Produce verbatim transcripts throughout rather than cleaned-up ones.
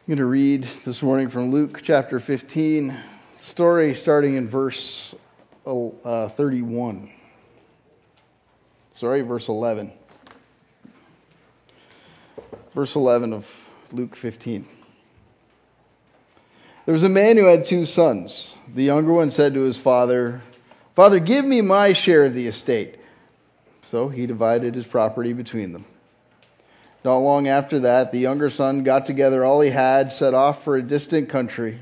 I'm going to read this morning from Luke chapter fifteen, story starting in verse uh, thirty-one. Sorry, verse eleven. Verse eleven of Luke fifteen. There was a man who had two sons. The younger one said to his father, "Father, give me my share of the estate." So he divided his property between them. Not long after that, the younger son got together all he had, set off for a distant country,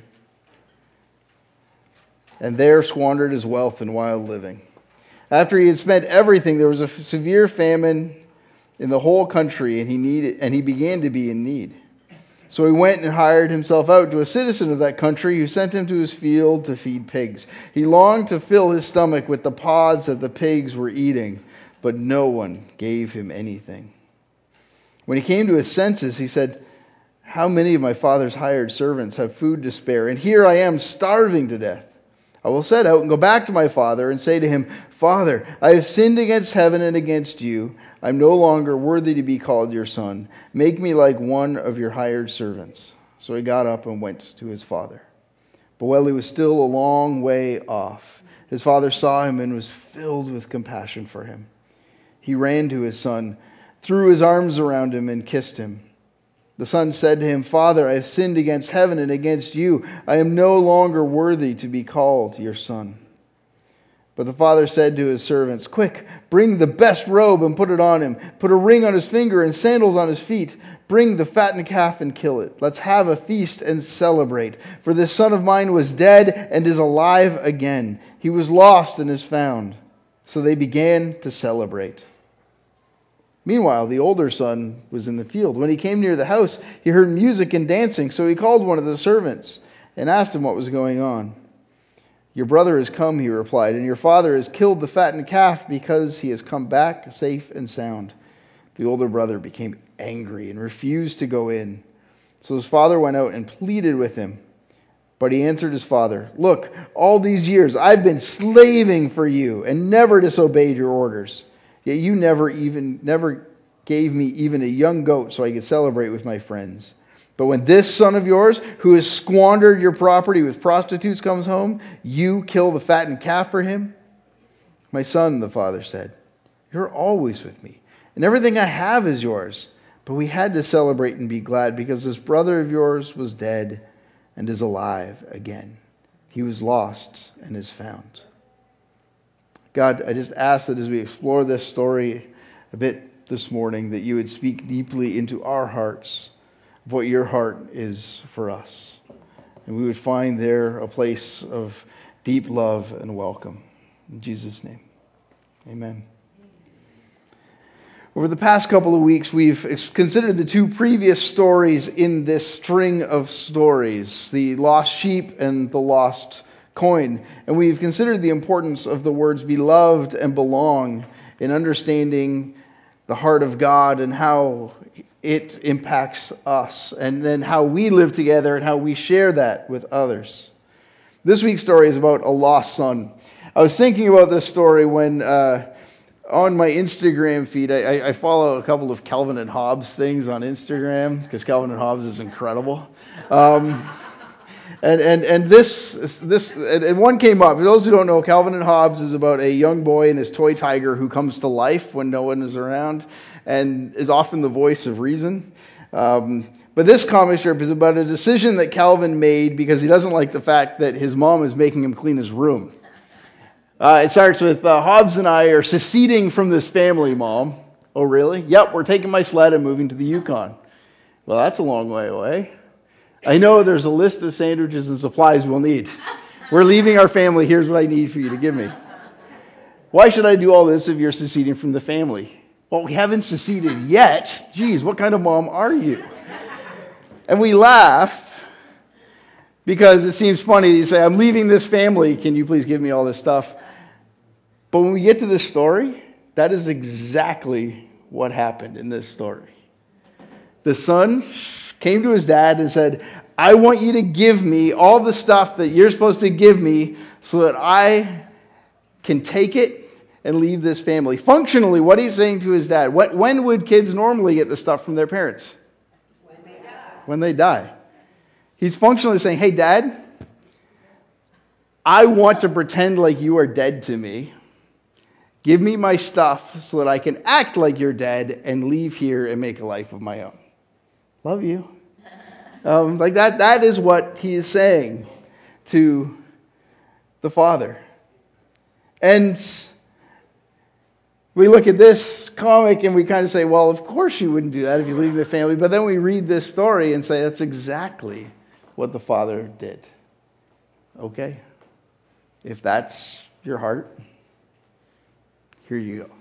and there squandered his wealth in wild living. After he had spent everything, there was a severe famine in the whole country, and he needed, and he began to be in need. So he went and hired himself out to a citizen of that country, who sent him to his field to feed pigs. He longed to fill his stomach with the pods that the pigs were eating, but no one gave him anything. When he came to his senses, he said, "How many of my father's hired servants have food to spare, and here I am starving to death? I will set out and go back to my father and say to him, 'Father, I have sinned against heaven and against you. I am no longer worthy to be called your son. Make me like one of your hired servants.' So he got up and went to his father. But while he was still a long way off, his father saw him and was filled with compassion for him. He ran to his son, threw his arms around him, and kissed him. The son said to him, 'Father, I have sinned against heaven and against you. I am no longer worthy to be called your son.' But the father said to his servants, 'Quick, bring the best robe and put it on him. Put a ring on his finger and sandals on his feet. Bring the fattened calf and kill it. Let's have a feast and celebrate. For this son of mine was dead and is alive again. He was lost and is found.' So they began to celebrate. Meanwhile, the older son was in the field. When he came near the house, he heard music and dancing. So he called one of the servants and asked him what was going on. 'Your brother has come,' he replied, 'and your father has killed the fattened calf because he has come back safe and sound.' The older brother became angry and refused to go in. So his father went out and pleaded with him. But he answered his father, 'Look, all these years I've been slaving for you and never disobeyed your orders. Yet you never even never gave me even a young goat so I could celebrate with my friends. But when this son of yours, who has squandered your property with prostitutes, comes home, you kill the fattened calf for him?' 'My son,' the father said, 'you're always with me, and everything I have is yours. But we had to celebrate and be glad because this brother of yours was dead and is alive again. He was lost and is found.'" God, I just ask that as we explore this story a bit this morning, that you would speak deeply into our hearts of what your heart is for us. And we would find there a place of deep love and welcome. In Jesus' name, amen. Over the past couple of weeks, we've considered the two previous stories in this string of stories, the lost sheep and the lost coin. And we've considered the importance of the words beloved and belong in understanding the heart of God and how it impacts us, and then how we live together and how we share that with others. This week's story is about a lost son. I was thinking about this story when uh, on my Instagram feed, I, I follow a couple of Calvin and Hobbes things on Instagram because Calvin and Hobbes is incredible. Um, And and and this this and one came up. For those who don't know, Calvin and Hobbes is about a young boy and his toy tiger who comes to life when no one is around, and is often the voice of reason. Um, but this comic strip is about a decision that Calvin made because he doesn't like the fact that his mom is making him clean his room. Uh, it starts with uh, Hobbes and I are seceding from this family, Mom. Oh, really? Yep, we're taking my sled and moving to the Yukon. Well, that's a long way away. I know there's a list of sandwiches and supplies we'll need. We're leaving our family. Here's what I need for you to give me. Why should I do all this if you're seceding from the family? Well, we haven't seceded yet. Geez, what kind of mom are you? And we laugh because it seems funny. You say, I'm leaving this family. Can you please give me all this stuff? But when we get to this story, that is exactly what happened in this story. The son came to his dad and said, I want you to give me all the stuff that you're supposed to give me so that I can take it and leave this family. Functionally, what he's saying to his dad, what, when would kids normally get the stuff from their parents? When they die. When they die. He's functionally saying, hey, Dad, I want to pretend like you are dead to me. Give me my stuff so that I can act like you're dead and leave here and make a life of my own. Love you. Um, like that, that is what he is saying to the Father. And we look at this comic and we kind of say, well, of course you wouldn't do that if you leave the family. But then we read this story and say, that's exactly what the Father did. Okay. If that's your heart, here you go.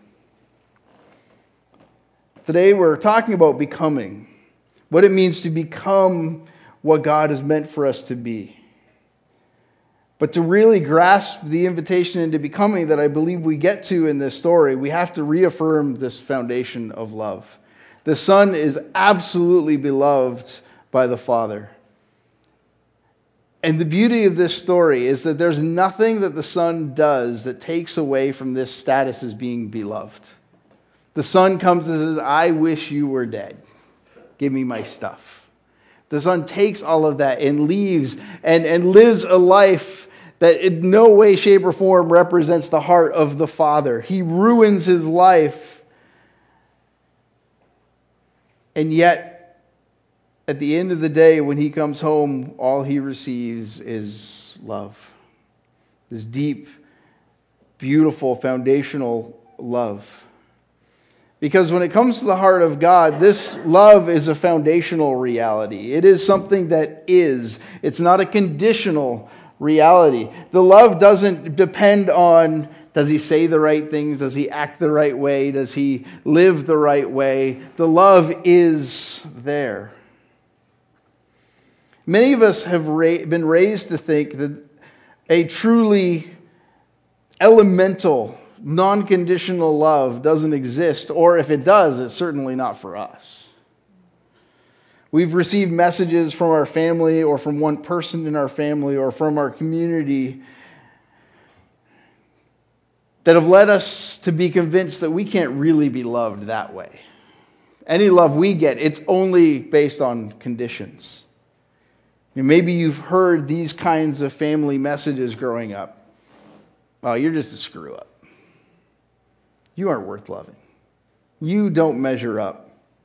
Today we're talking about becoming. What it means to become what God has meant for us to be. But to really grasp the invitation into becoming that I believe we get to in this story, we have to reaffirm this foundation of love. The Son is absolutely beloved by the Father. And the beauty of this story is that there's nothing that the Son does that takes away from this status as being beloved. The Son comes and says, I wish you were dead. Give me my stuff. The Son takes all of that and leaves and, and lives a life that in no way, shape, or form represents the heart of the Father. He ruins his life. And yet, at the end of the day, when he comes home, all he receives is love. This deep, beautiful, foundational love. Because when it comes to the heart of God, this love is a foundational reality. It is something that is. It's not a conditional reality. The love doesn't depend on, does he say the right things? Does he act the right way? Does he live the right way? The love is there. Many of us have ra- been raised to think that a truly elemental, non-conditional love doesn't exist, or if it does, it's certainly not for us. We've received messages from our family or from one person in our family or from our community that have led us to be convinced that we can't really be loved that way. Any love we get, it's only based on conditions. Maybe you've heard these kinds of family messages growing up. Oh, you're just a screw up. You aren't worth loving. You don't measure up.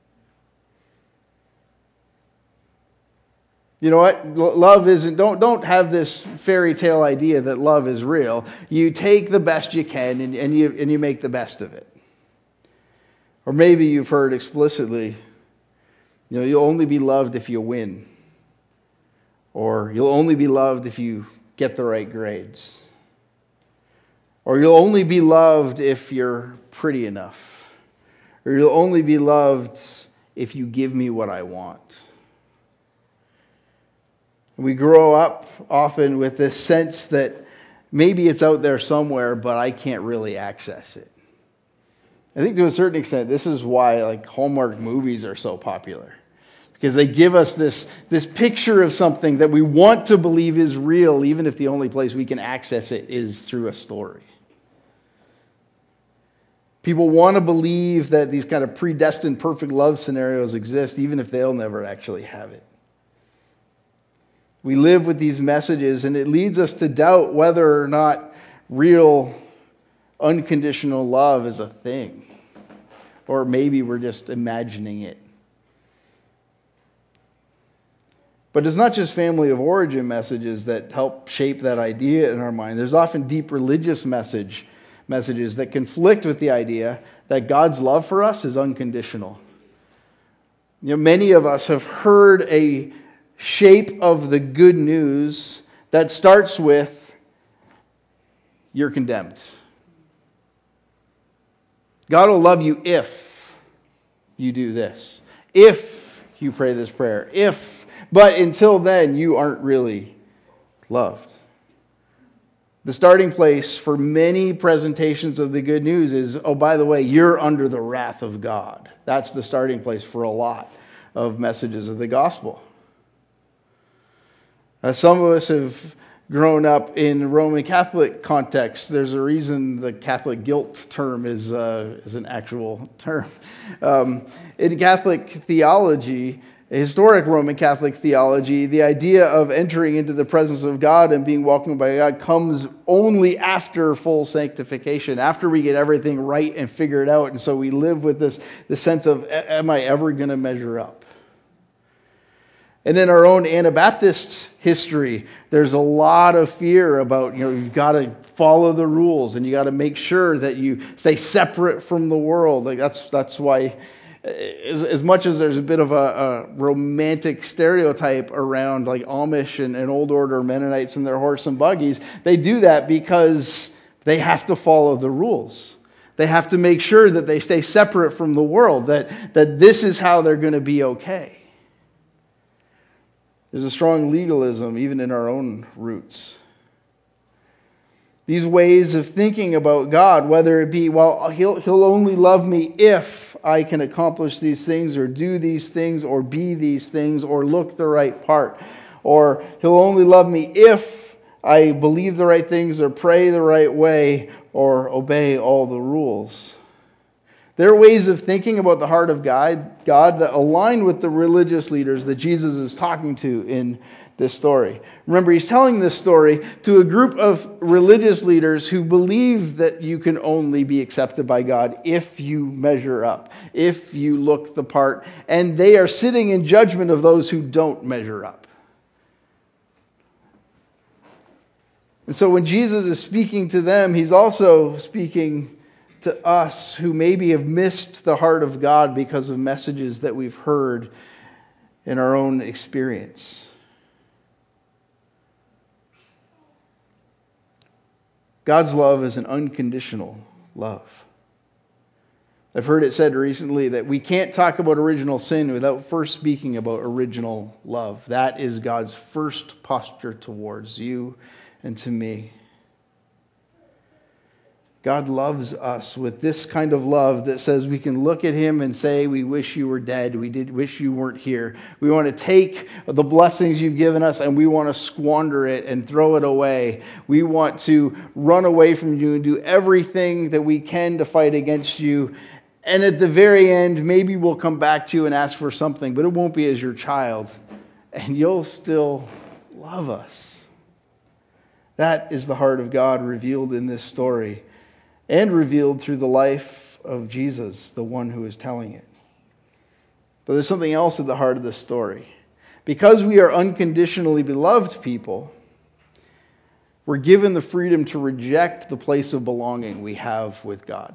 You know what? Love isn't, don't, don't have this fairy tale idea that love is real. You take the best you can and, and you and you make the best of it. Or maybe you've heard explicitly, you know, you'll only be loved if you win. Or you'll only be loved if you get the right grades. Or you'll only be loved if you're pretty enough. Or you'll only be loved if you give me what I want. We grow up often with this sense that maybe it's out there somewhere, but I can't really access it. I think to a certain extent, this is why like Hallmark movies are so popular. Because they give us this, this picture of something that we want to believe is real, even if the only place we can access it is through a story. People want to believe that these kind of predestined perfect love scenarios exist, even if they'll never actually have it. We live with these messages, and it leads us to doubt whether or not real, unconditional love is a thing. Or maybe we're just imagining it. But it's not just family of origin messages that help shape that idea in our mind. There's often deep religious message messages that conflict with the idea that God's love for us is unconditional. You know, many of us have heard a shape of the good news that starts with, you're condemned. God will love you if you do this. If you pray this prayer. If, but until then, you aren't really loved. The starting place for many presentations of the good news is, oh, by the way, you're under the wrath of God. That's the starting place for a lot of messages of the gospel. Uh, some of us have grown up in Roman Catholic context. There's a reason the Catholic guilt term is uh, is an actual term. Um, in Catholic theology, historic Roman Catholic theology, the idea of entering into the presence of God and being welcomed by God comes only after full sanctification, after we get everything right and figured out. And so we live with this, this sense of, am I ever going to measure up? And in our own Anabaptist history, there's a lot of fear about, you know, you've got to follow the rules and you got to make sure that you stay separate from the world. Like that's that's why, as, as much as there's a bit of a, a romantic stereotype around like Amish and, and old order Mennonites and their horse and buggies, they do that because they have to follow the rules. They have to make sure that they stay separate from the world, that, that this is how they're going to be okay. There's a strong legalism even in our own roots. These ways of thinking about God, whether it be, well, he'll, he'll only love me if I can accomplish these things or do these things or be these things or look the right part. Or he'll only love me if I believe the right things or pray the right way or obey all the rules. There are ways of thinking about the heart of God, God that align with the religious leaders that Jesus is talking to in this story. Remember, he's telling this story to a group of religious leaders who believe that you can only be accepted by God if you measure up, if you look the part, and they are sitting in judgment of those who don't measure up. And so when Jesus is speaking to them, he's also speaking to us who maybe have missed the heart of God because of messages that we've heard in our own experience. God's love is an unconditional love. I've heard it said recently that we can't talk about original sin without first speaking about original love. That is God's first posture towards you and to me. God loves us with this kind of love that says we can look at him and say, we wish you were dead. We did wish you weren't here. We want to take the blessings you've given us and we want to squander it and throw it away. We want to run away from you and do everything that we can to fight against you. And at the very end, maybe we'll come back to you and ask for something, but it won't be as your child. And you'll still love us. That is the heart of God revealed in this story. And revealed through the life of Jesus, the one who is telling it. But there's something else at the heart of this story. Because we are unconditionally beloved people, we're given the freedom to reject the place of belonging we have with God.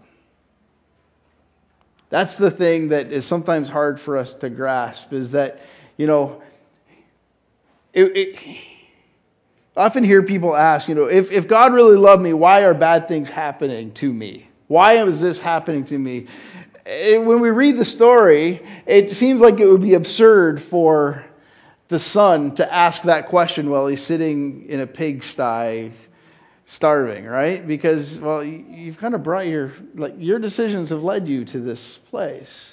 That's the thing that is sometimes hard for us to grasp, is that, you know, it... it I often hear people ask, you know, if, if God really loved me, why are bad things happening to me? Why is this happening to me? And when we read the story, it seems like it would be absurd for the son to ask that question while he's sitting in a pigsty starving, right? Because, well, you've kind of brought your, like, your decisions have led you to this place.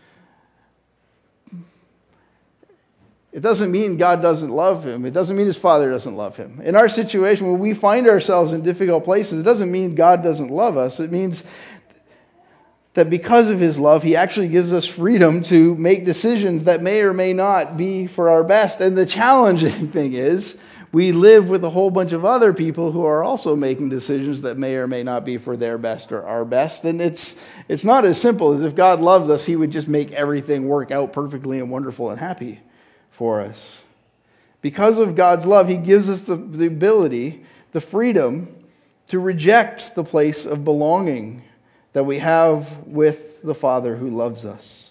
It doesn't mean God doesn't love him. It doesn't mean his father doesn't love him. In our situation, when we find ourselves in difficult places, it doesn't mean God doesn't love us. It means that because of his love, he actually gives us freedom to make decisions that may or may not be for our best. And the challenging thing is, we live with a whole bunch of other people who are also making decisions that may or may not be for their best or our best. And it's it's not as simple as if God loves us, he would just make everything work out perfectly and wonderful and happy for us. Because of God's love, he gives us the, the ability, the freedom to reject the place of belonging that we have with the Father who loves us.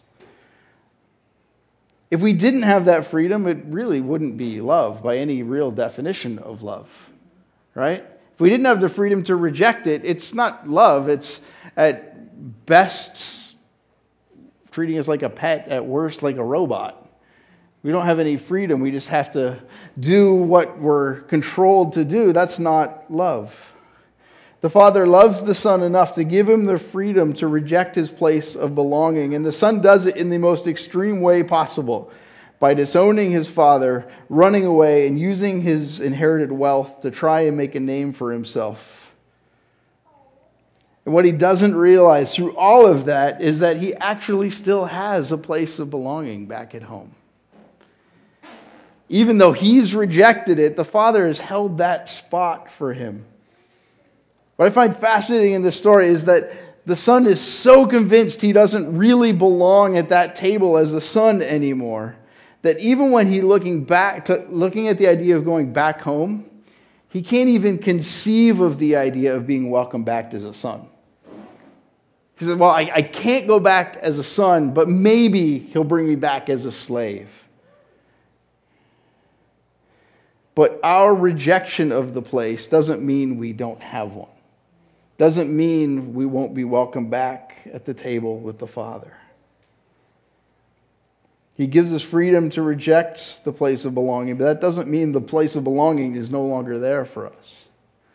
If we didn't have that freedom, it really wouldn't be love by any real definition of love, right? If we didn't have the freedom to reject it, it's not love. It's at best treating us like a pet, at worst like a robot. We don't have any freedom. We just have to do what we're controlled to do. That's not love. The Father loves the Son enough to give him the freedom to reject his place of belonging. And the Son does it in the most extreme way possible, by disowning his Father, running away, and using his inherited wealth to try and make a name for himself. And what he doesn't realize through all of that is that he actually still has a place of belonging back at home. Even though he's rejected it, the Father has held that spot for him. What I find fascinating in this story is that the Son is so convinced he doesn't really belong at that table as the Son anymore, that even when he's looking back to looking at the idea of going back home, he can't even conceive of the idea of being welcomed back as a son. He says, well, I, I can't go back as a son, but maybe he'll bring me back as a slave. But our rejection of the place doesn't mean we don't have one. Doesn't mean we won't be welcomed back at the table with the Father. He gives us freedom to reject the place of belonging, but that doesn't mean the place of belonging is no longer there for us.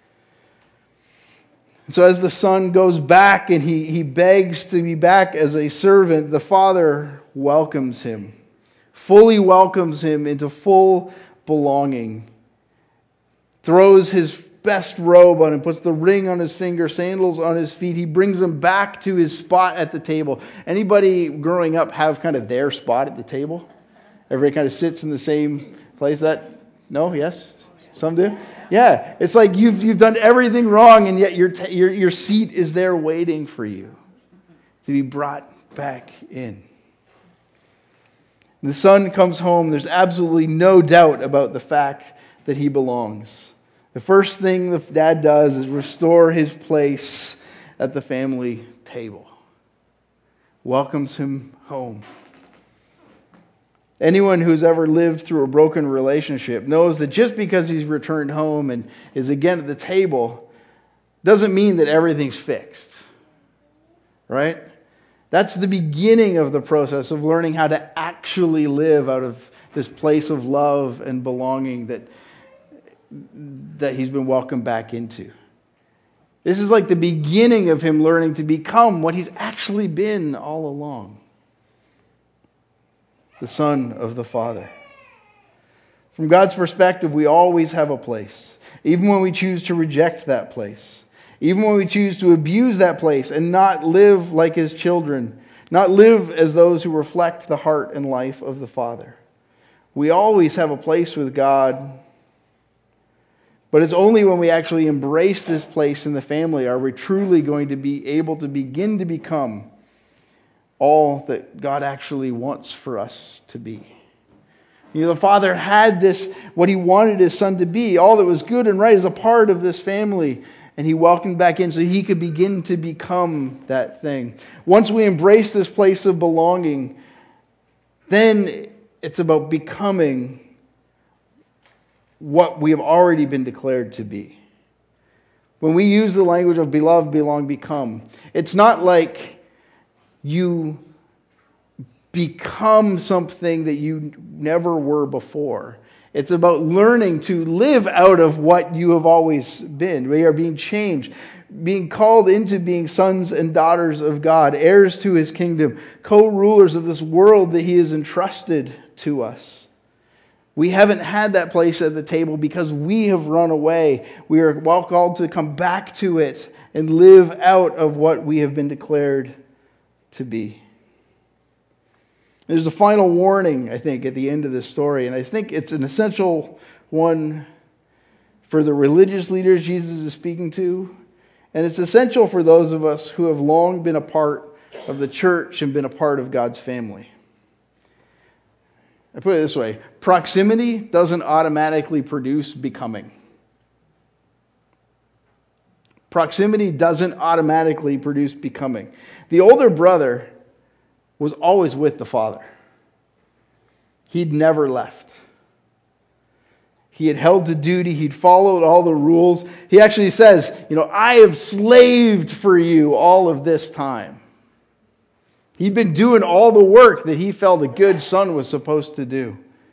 And so as the Son goes back and he, he begs to be back as a servant, the Father welcomes him, fully welcomes him into full belonging, throws his best robe on him, puts the ring on his finger, sandals on his feet. He brings him back to his spot at the table. Anybody growing up have kind of their spot at the table? Everybody kind of sits in the same place. That no, yes, some do. Yeah, it's like you've you've done everything wrong, and yet your t- your your seat is there waiting for you to be brought back in. The Son comes home. There's absolutely no doubt about the fact that he belongs. The first thing the dad does is restore his place at the family table. Welcomes him home. Anyone who's ever lived through a broken relationship knows that just because he's returned home and is again at the table doesn't mean that everything's fixed. Right? That's the beginning of the process of learning how to actually live out of this place of love and belonging that that he's been welcomed back into. This is like the beginning of him learning to become what he's actually been all along. The Son of the Father. From God's perspective, we always have a place. Even when we choose to reject that place. Even when we choose to abuse that place and not live like his children. Not live as those who reflect the heart and life of the Father. We always have a place with God. But it's only when we actually embrace this place in the family are we truly going to be able to begin to become all that God actually wants for us to be. You know, the Father had this, what he wanted his Son to be, all that was good and right as a part of this family. And he welcomed back in so he could begin to become that thing. Once we embrace this place of belonging, then it's about becoming what we have already been declared to be. When we use the language of beloved, belong, become, it's not like you become something that you never were before. It's about learning to live out of what you have always been. We are being changed, being called into being sons and daughters of God, heirs to his kingdom, co-rulers of this world that he has entrusted to us. We haven't had that place at the table because we have run away. We are well called to come back to it and live out of what we have been declared to be. There's a final warning, I think, at the end of this story, and I think it's an essential one for the religious leaders Jesus is speaking to, and it's essential for those of us who have long been a part of the church and been a part of God's family. I put it this way, proximity doesn't automatically produce becoming. Proximity doesn't automatically produce becoming. The older brother was always with the father. He'd never left. He had held to duty. He'd followed all the rules. He actually says, you know, I have slaved for you all of this time. He'd been doing all the work that he felt a good son was supposed to do.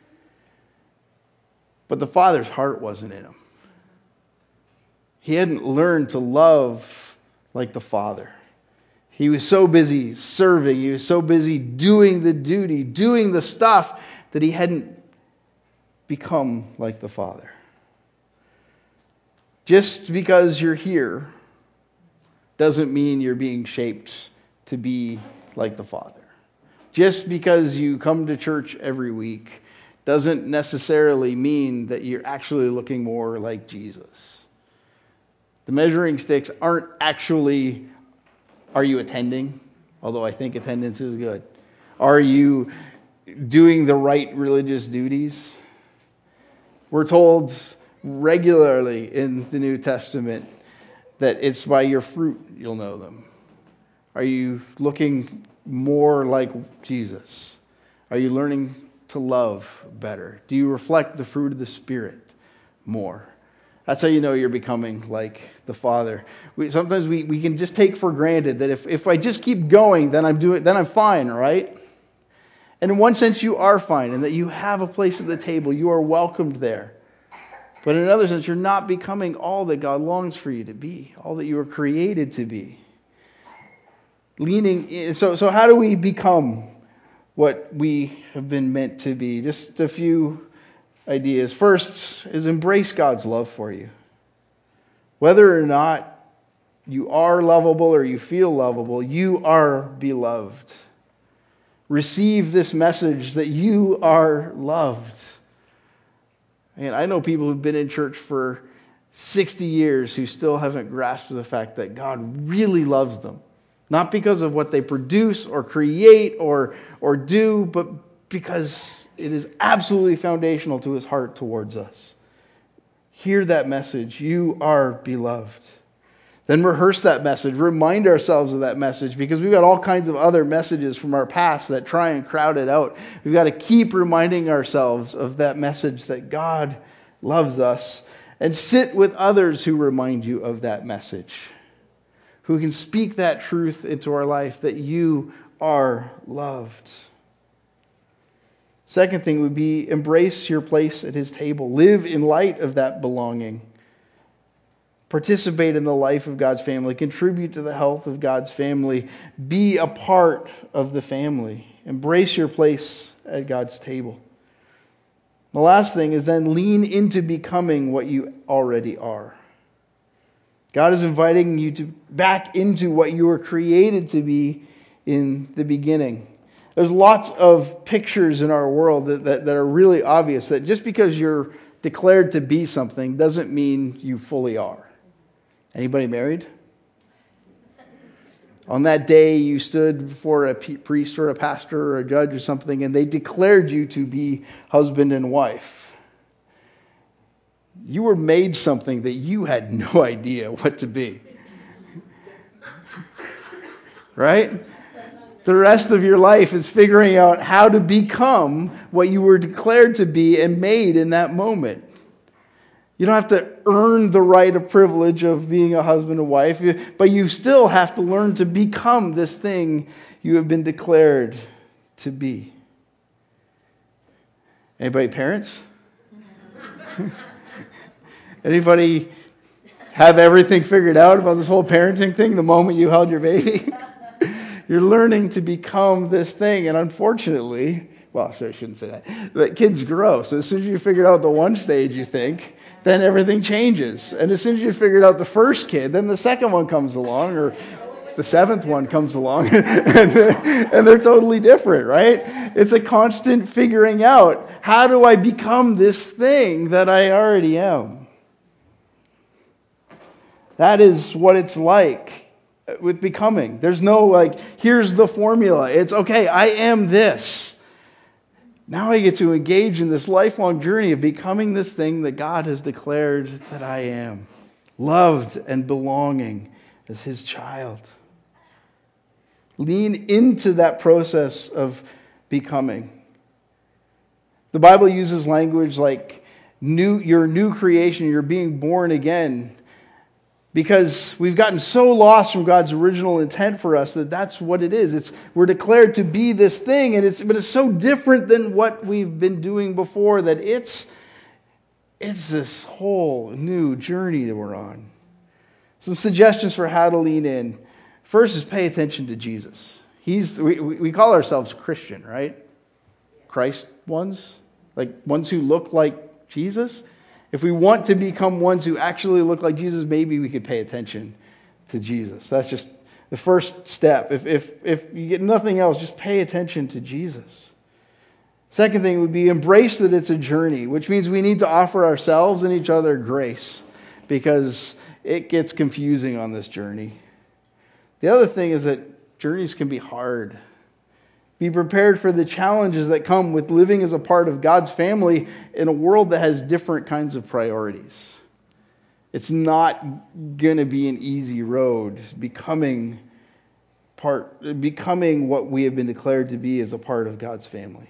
But the father's heart wasn't in him. He hadn't learned to love like the father. He was so busy serving. He was so busy doing the duty, doing the stuff that he hadn't become like the Father. Just because you're here doesn't mean you're being shaped to be like the Father. Just because you come to church every week doesn't necessarily mean that you're actually looking more like Jesus. The measuring sticks aren't actually, are you attending? Although I think attendance is good. Are you doing the right religious duties? We're told regularly in the New Testament that it's by your fruit you'll know them. Are you looking more like Jesus? Are you learning to love better? Do you reflect the fruit of the Spirit more? That's how you know you're becoming like the Father. We, sometimes we, we can just take for granted that if, if I just keep going, then I'm doing, then I'm fine, right? And in one sense, you are fine, and that you have a place at the table. You are welcomed there. But in another sense, you're not becoming all that God longs for you to be, all that you were created to be. Leaning in, so so how do we become what we have been meant to be? Just a few ideas. First is embrace God's love for you. Whether or not you are lovable or you feel lovable, you are beloved. Receive this message that you are loved. And I know people who've been in church for sixty years who still haven't grasped the fact that God really loves them. Not because of what they produce or create or, or do, but because it is absolutely foundational to his heart towards us. Hear that message. You are beloved. Then rehearse that message. Remind ourselves of that message, because we've got all kinds of other messages from our past that try and crowd it out. We've got to keep reminding ourselves of that message that God loves us, and sit with others who remind you of that message, who can speak that truth into our life, that you are loved. Second thing would be embrace your place at his table. Live in light of that belonging. Participate in the life of God's family. Contribute to the health of God's family. Be a part of the family. Embrace your place at God's table. The last thing is then lean into becoming what you already are. God is inviting you to back into what you were created to be in the beginning. There's lots of pictures in our world that, that, that are really obvious, that just because you're declared to be something doesn't mean you fully are. Anybody married? On that day, you stood before a priest or a pastor or a judge or something, and they declared you to be husband and wife. You were made something that you had no idea what to be. Right? The rest of your life is figuring out how to become what you were declared to be and made in that moment. You don't have to earn the right of privilege of being a husband and wife, but you still have to learn to become this thing you have been declared to be. Anybody parents? Anybody have everything figured out about this whole parenting thing the moment you held your baby? You're learning to become this thing, and unfortunately, well, sorry, I shouldn't say that, but kids grow. So as soon as you figure out the one stage, you think, then everything changes. And as soon as you figured out the first kid, then the second one comes along, or the seventh one comes along, and, and they're totally different, right? It's a constant figuring out, how do I become this thing that I already am? That is what it's like with becoming. There's no like, here's the formula. It's okay, I am this. Now I get to engage in this lifelong journey of becoming this thing that God has declared that I am. Loved and belonging as his child. Lean into that process of becoming. The Bible uses language like new, your new creation, you're being born again. Because we've gotten so lost from God's original intent for us that that's what it is. It's we're declared to be this thing, and it's but it's so different than what we've been doing before that it's it's this whole new journey that we're on. Some suggestions for how to lean in. First is pay attention to Jesus. He's we we call ourselves Christian, right? Christ ones, like ones who look like Jesus. If we want to become ones who actually look like Jesus, maybe we could pay attention to Jesus. That's just the first step. If if if you get nothing else, just pay attention to Jesus. Second thing would be embrace that it's a journey, which means we need to offer ourselves and each other grace because it gets confusing on this journey. The other thing is that journeys can be hard. Be prepared for the challenges that come with living as a part of God's family in a world that has different kinds of priorities. It's not going to be an easy road becoming part, becoming what we have been declared to be as a part of God's family.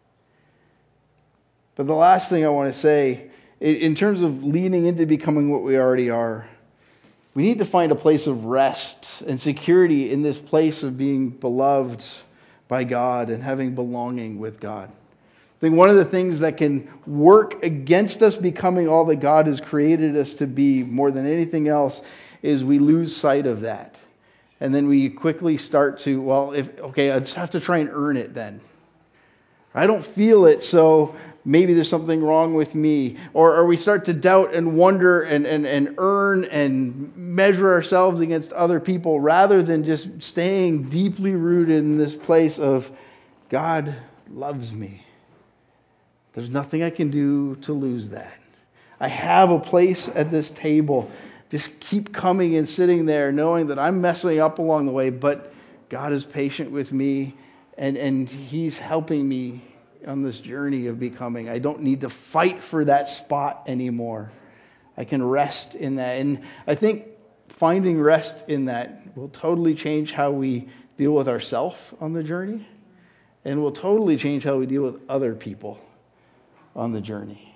But the last thing I want to say, in terms of leaning into becoming what we already are, we need to find a place of rest and security in this place of being beloved by God and having belonging with God. I think one of the things that can work against us becoming all that God has created us to be more than anything else is we lose sight of that. And then we quickly start to, well, if okay, I just have to try and earn it then. I don't feel it, so maybe there's something wrong with me. Or, or we start to doubt and wonder and, and, and earn and measure ourselves against other people rather than just staying deeply rooted in this place of God loves me. There's nothing I can do to lose that. I have a place at this table. Just keep coming and sitting there knowing that I'm messing up along the way, but God is patient with me. And, and He's helping me on this journey of becoming. I don't need to fight for that spot anymore. I can rest in that. And I think finding rest in that will totally change how we deal with ourselves on the journey. And will totally change how we deal with other people on the journey.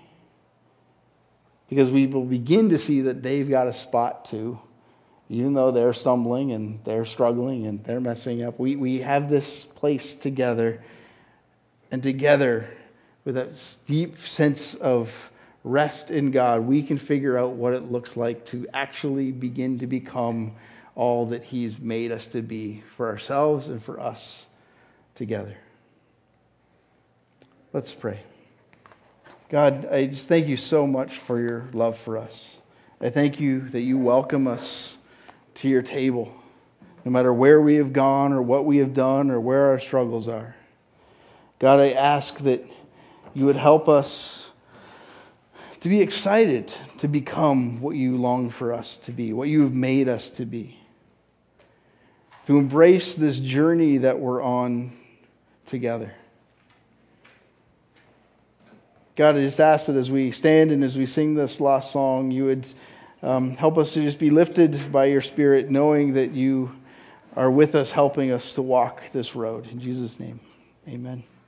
Because we will begin to see that they've got a spot too. Even though they're stumbling and they're struggling and they're messing up, we, we have this place together. And together, with that deep sense of rest in God, we can figure out what it looks like to actually begin to become all that He's made us to be for ourselves and for us together. Let's pray. God, I just thank you so much for your love for us. I thank you that you welcome us to your table, no matter where we have gone or what we have done or where our struggles are. God, I ask that you would help us to be excited to become what you long for us to be, what you have made us to be. To embrace this journey that we're on together. God, I just ask that as we stand and as we sing this last song, you would um, help us to just be lifted by your Spirit, knowing that you are with us, helping us to walk this road. In Jesus' name, amen.